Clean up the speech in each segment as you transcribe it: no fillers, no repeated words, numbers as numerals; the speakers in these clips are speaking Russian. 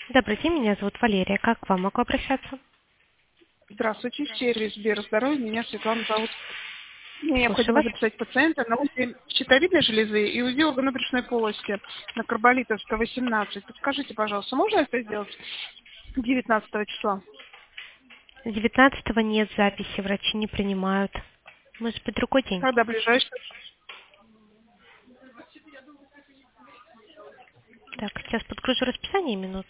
Добрый день, меня зовут Валерия. Как к вам могу обращаться? Здравствуйте, сервис Сберздоровья. Меня Светлана зовут. Мне Слушаю необходимо вас. записать пациента на УЗИ щитовидной железы и УЗИ органно-брюшной полости на Карболитовская, 18. Подскажите, пожалуйста, можно это сделать 19 числа? 19-го нет записи, врачи не принимают. Может быть, другой день? Когда ближайший? Так, сейчас подгружу расписание, минуту.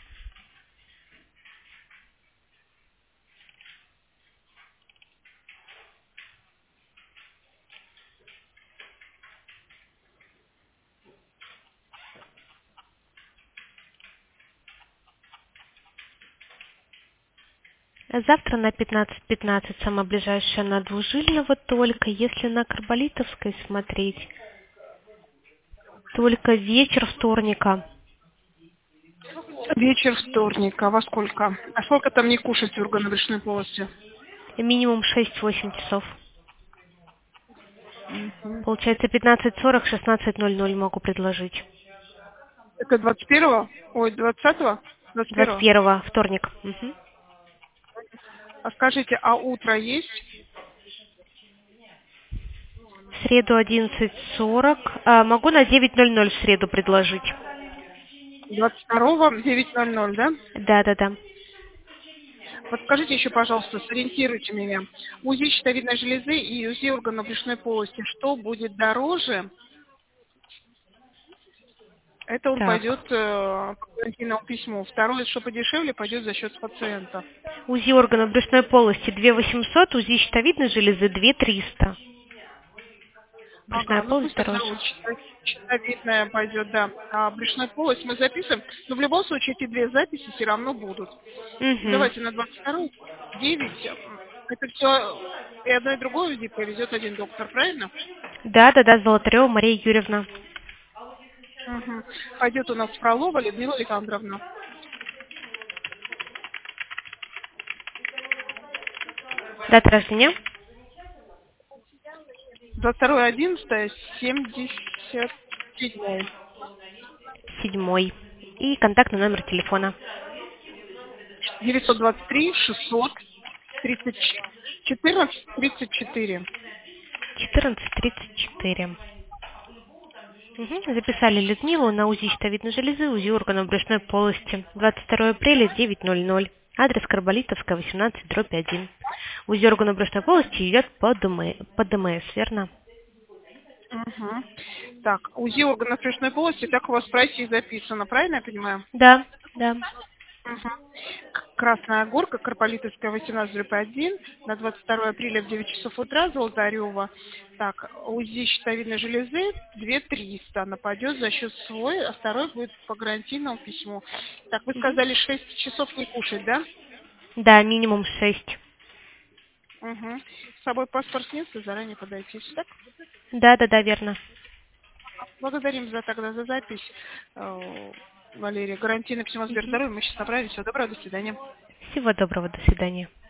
Завтра на 15:15 самая ближайшая на Двужильного только. Если на Карболитовской смотреть, только вечер вторника. Вечер вторника. Во сколько? А сколько там не кушать в органно-брюшной полости? Минимум 6-8 часов. Мгм. Получается 15:40, 16:00 могу предложить. Это 21-го? Ой, 20-го? 21-го. 21-го, вторник. Мгм. А скажите, а утро есть? В среду 11:40. Могу на 9:00 в среду предложить. 22-го, 9:00, да? Да. Подскажите еще, пожалуйста, сориентируйте меня. УЗИ щитовидной железы и УЗИ органов брюшной полости. Что будет дороже? Это он Так. пойдет по гарантийному письму. Второе, что подешевле, пойдет за счет пациента. УЗИ органов брюшной полости 2 800, УЗИ щитовидной железы 2 300. Брюшная Ага, ну полость пусть тогда дороже. вот щитовидная пойдет, да. А брюшной полость мы записываем. Но в любом случае эти две записи все равно будут. Угу. Давайте на 22 9. Это все и одно, и другое УЗИ повезет один доктор, правильно? Да, Золотарева Мария Юрьевна. Угу. Пойдет у нас Фролова Людмила Александровна. Дата рождения? 22.11.77. 7. И контактный номер телефона. 923 600 30 14 34. 14:34. Угу. Записали Людмилу на УЗИ щитовидной железы, УЗИ органов брюшной полости. 22 апреля, 9:00. Адрес Карболитовская, 18/1. УЗИ органов брюшной полости идет по ДМС, верно? Угу. Так, УЗИ органов брюшной полости, так у вас в прайсе и записано, правильно я понимаю? Да. Угу. Красная горка, Карполитовская, 18/1, на 22 апреля в 9 часов утра, Золотарева. Так, УЗИ щитовидной железы 2300, она пойдет за счет свой, а второй будет по гарантийному письму. Так, вы Мгм. сказали 6 часов не кушать, да? Да, минимум 6. Угу. С собой паспорт снится, заранее подойти. Так? Да, верно. Благодарим за тогда за запись. Валерия, гарантийный письмо Мгм. Сберздоровья. Мы сейчас направим. Всего доброго, до свидания. Всего доброго, до свидания.